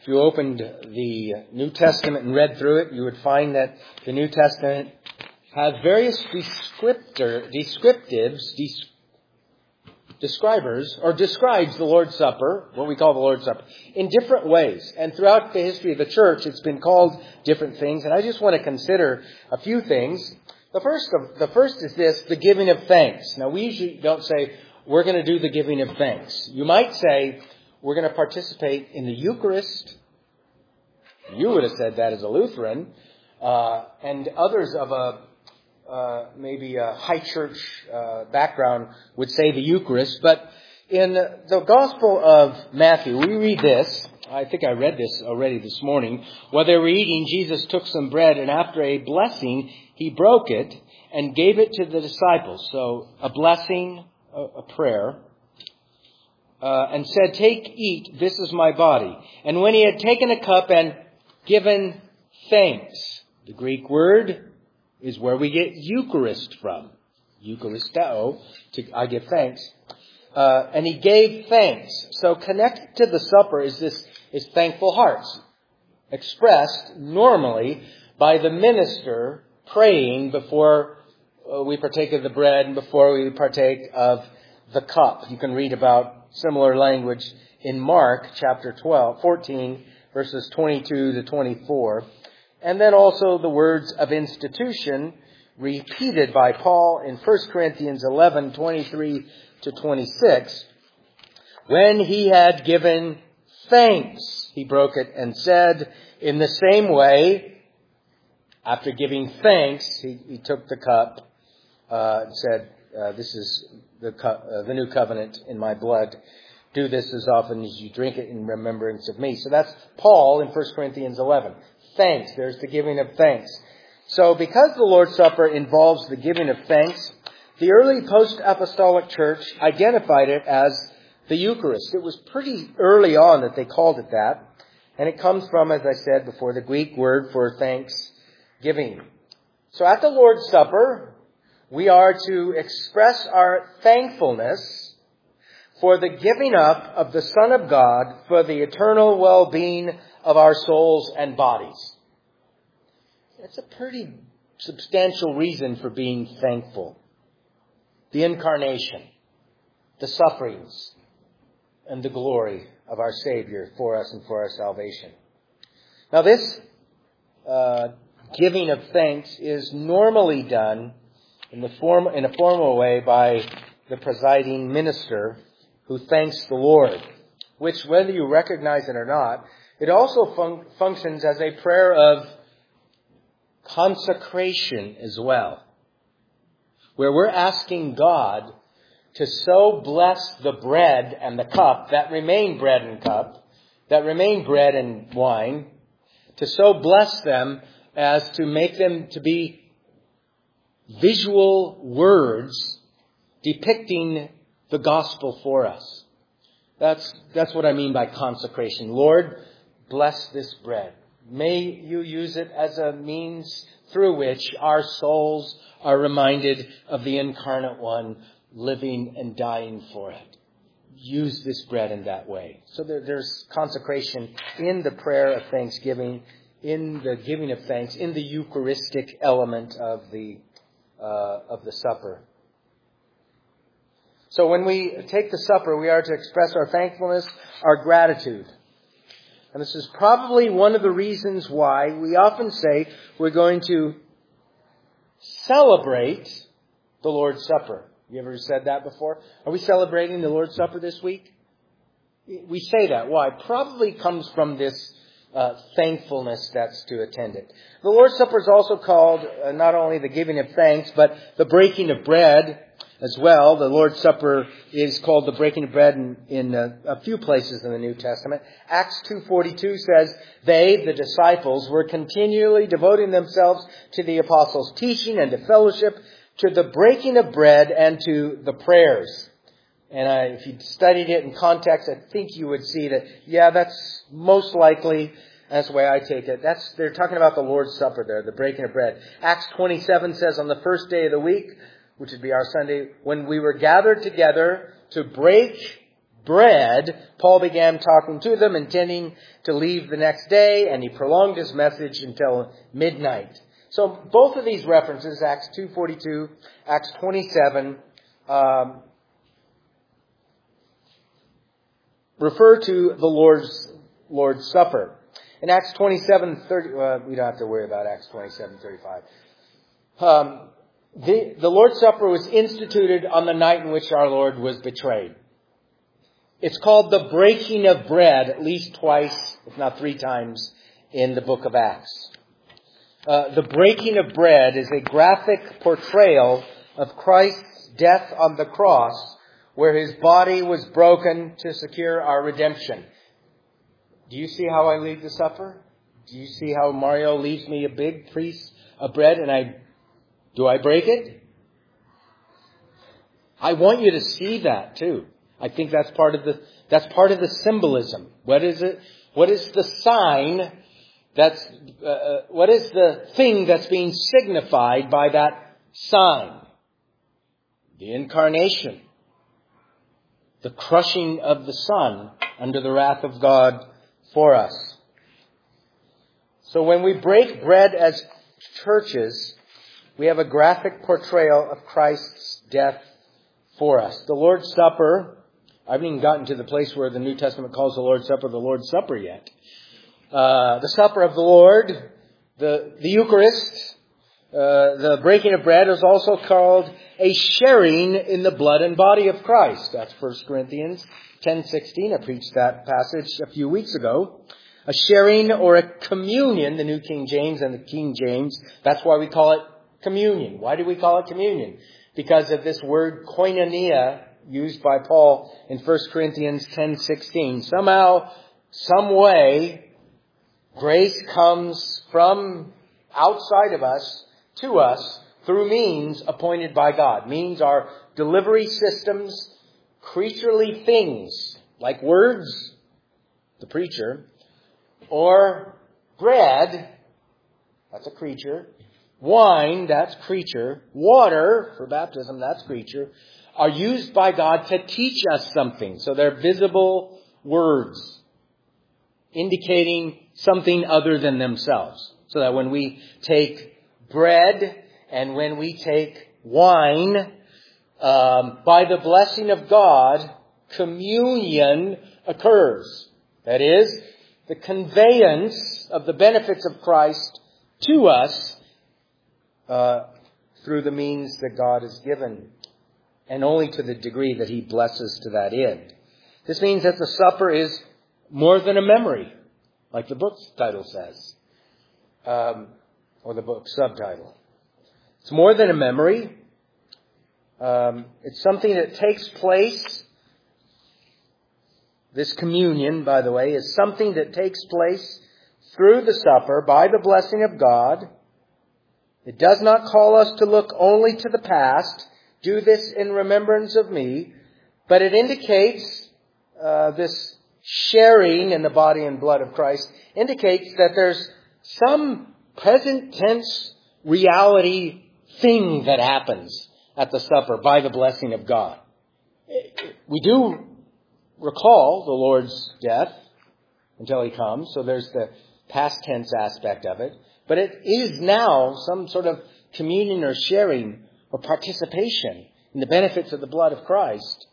If you opened the New Testament and read through it, you would find that the New Testament has various describes the Lord's Supper, what we call the Lord's Supper, in different ways. And throughout the history of the church, it's been called different things. And I just want to consider a few things. The first is this, the giving of thanks. Now, we usually don't say, we're going to do the giving of thanks. You might say, we're going to participate in the Eucharist. You would have said that as a Lutheran. And others of maybe a high church background would say the Eucharist. But in the Gospel of Matthew, we read this. I think I read this already this morning. While they were eating, Jesus took some bread, and after a blessing, he broke it and gave it to the disciples. So a blessing, a prayer. And said, "Take, eat, this is my body." And when he had taken a cup and given thanks, the Greek word is where we get Eucharist from. Eucharisteo, I give thanks. And he gave thanks. So connected to the supper is thankful hearts, expressed normally by the minister praying before we partake of the bread and before we partake of the cup. You can read about similar language in Mark chapter 14, verses 22 to 24. And then also the words of institution repeated by Paul in 1 Corinthians 11, 23 to 26. When he had given thanks, he broke it and said, in the same way, after giving thanks, he took the cup and said, this is the new covenant in my blood. Do this as often as you drink it in remembrance of me. So that's Paul in 1 Corinthians 11. Thanks. There's the giving of thanks. So because the Lord's Supper involves the giving of thanks, the early post-apostolic church identified it as the Eucharist. It was pretty early on that they called it that. And it comes from, as I said before, the Greek word for thanksgiving. So at the Lord's Supper, we are to express our thankfulness for the giving up of the Son of God for the eternal well-being of our souls and bodies. That's a pretty substantial reason for being thankful. The incarnation, the sufferings, and the glory of our Savior for us and for our salvation. Now this giving of thanks is normally done in a formal way by the presiding minister who thanks the Lord, which, whether you recognize it or not, it also functions as a prayer of consecration as well, where we're asking God to so bless the bread and the cup that remain bread and cup, that remain bread and wine, to so bless them as to make them to be visual words depicting the gospel for us. That's what I mean by consecration. Lord, bless this bread. May you use it as a means through which our souls are reminded of the incarnate one living and dying for it. Use this bread in that way. So there's consecration in the prayer of thanksgiving, in the giving of thanks, in the Eucharistic element of the supper. So when we take the supper, we are to express our thankfulness, our gratitude. And this is probably one of the reasons why we often say we're going to celebrate the Lord's Supper. You ever said that before? Are we celebrating the Lord's Supper this week? We say that. Why? Probably comes from this thankfulness that's to attend it. The Lord's Supper is also called not only the giving of thanks, but the breaking of bread as well. The Lord's Supper is called the breaking of bread in a few places in the New Testament. Acts 2:42 says, they, the disciples, were continually devoting themselves to the apostles' teaching and to fellowship, to the breaking of bread and to the prayers. And if you studied it in context, I think you would see that, that's most likely, that's the way I take it. They're talking about the Lord's Supper there, the breaking of bread. Acts 27 says, on the first day of the week, which would be our Sunday, when we were gathered together to break bread, Paul began talking to them, intending to leave the next day, and he prolonged his message until midnight. So both of these references, Acts 2:42, Acts 27, refer to the Lord's Supper. In Acts 27:30, we don't have to worry about Acts 27:35. The Lord's Supper was instituted on the night in which our Lord was betrayed. It's called the breaking of bread at least twice, if not three times, in the book of Acts. The breaking of bread is a graphic portrayal of Christ's death on the cross, where his body was broken to secure our redemption. Do you see how I lead the supper? Do you see how Mario leaves me a big piece of bread and do I break it? I want you to see that too. I think that's part of the symbolism. What is it? What is the sign? What is the thing that's being signified by that sign? The incarnation. The crushing of the Son under the wrath of God for us. So when we break bread as churches, we have a graphic portrayal of Christ's death for us. The Lord's Supper, I haven't even gotten to the place where the New Testament calls the Lord's Supper yet. The supper of the Lord, the Eucharist, the breaking of bread is also called a sharing in the blood and body of Christ. That's 1 Corinthians 10:16. I preached that passage a few weeks ago. A sharing or a communion, the New King James and the King James. That's why we call it communion. Why do we call it communion? Because of this word koinonia used by Paul in 1 Corinthians 10:16. Somehow, some way, grace comes from outside of us to us through means appointed by God. Means are delivery systems, creaturely things like words, the preacher, or bread, that's a creature, wine, that's creature, water, for baptism, that's creature, are used by God to teach us something. So they're visible words indicating something other than themselves. So that when we take bread and when we take wine, by the blessing of God, communion occurs. That is, the conveyance of the benefits of Christ to us through the means that God has given, and only to the degree that He blesses to that end. This means that the supper is more than a memory, like the book's title says, or the book subtitle. It's more than a memory. It's something that takes place. This communion, by the way, is something that takes place through the supper by the blessing of God. It does not call us to look only to the past, do this in remembrance of me, but it indicates this sharing in the body and blood of Christ, indicates that there's some present tense reality thing that happens at the supper by the blessing of God. We do recall the Lord's death until He comes, so there's the past tense aspect of it. But it is now some sort of communion or sharing or participation in the benefits of the blood of Christ.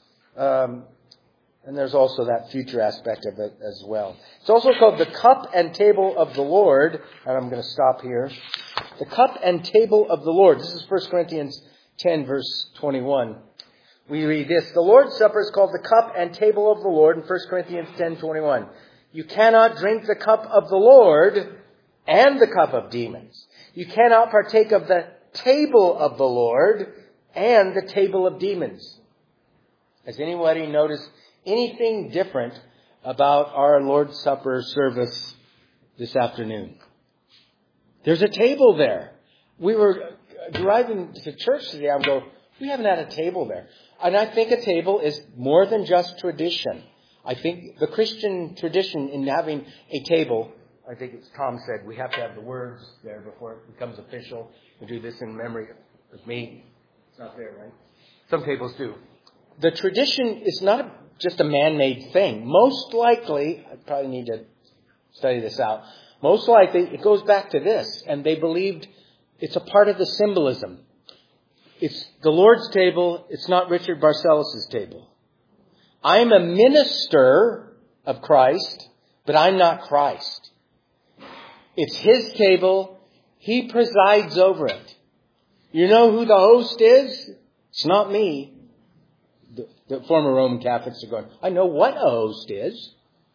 And there's also that future aspect of it as well. It's also called the cup and table of the Lord. And I'm going to stop here. The cup and table of the Lord. This is 1 Corinthians 10, verse 21. We read this. The Lord's Supper is called the cup and table of the Lord in 1 Corinthians 10:21. You cannot drink the cup of the Lord and the cup of demons. You cannot partake of the table of the Lord and the table of demons. Has anybody noticed anything different about our Lord's Supper service this afternoon? There's a table there. We were driving to church today. I'm going, we haven't had a table there. And I think a table is more than just tradition. I think the Christian tradition in having a table, I think it's Tom said, we have to have the words there before it becomes official. We do this in memory of me. It's not there, right? Some tables do. The tradition is not just a man-made thing. Most likely, I probably need to study this out. Most likely, it goes back to this, and they believed it's a part of the symbolism. It's the Lord's table. It's not Richard Barcellos' table. I'm a minister of Christ, but I'm not Christ. It's His table. He presides over it. You know who the host is? It's not me. The former Roman Catholics are going, I know what a host is.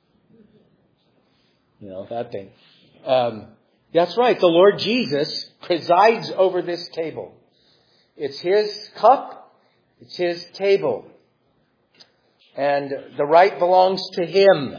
You know, that thing. That's right. The Lord Jesus presides over this table. It's His cup. It's His table. And the right belongs to Him.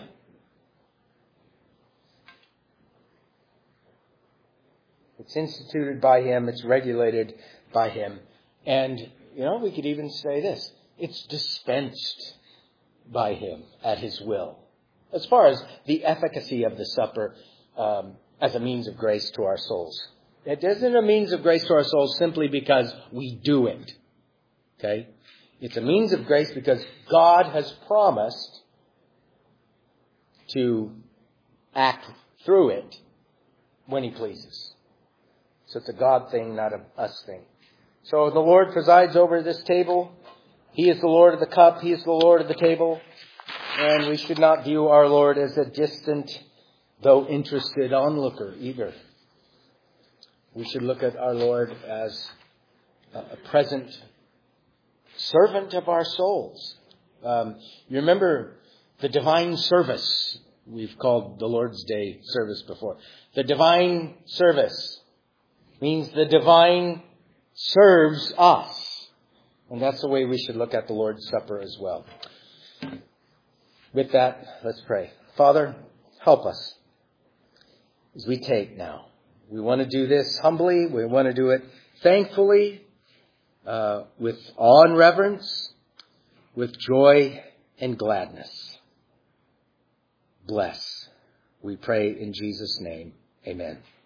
It's instituted by Him. It's regulated by Him. And, you know, we could even say this. It's dispensed by Him at His will. As far as the efficacy of the supper as a means of grace to our souls. It isn't a means of grace to our souls simply because we do it. Okay? It's a means of grace because God has promised to act through it when He pleases. So it's a God thing, not a us thing. So the Lord presides over this table. He is the Lord of the cup. He is the Lord of the table. And we should not view our Lord as a distant, though interested onlooker either. We should look at our Lord as a present servant of our souls. You remember the divine service. We've called the Lord's Day service before. The divine service means the divine serves us. And that's the way we should look at the Lord's Supper as well. With that, let's pray. Father, help us as we take now. We want to do this humbly. We want to do it thankfully, with awe and reverence, with joy and gladness. Bless. We pray in Jesus' name. Amen.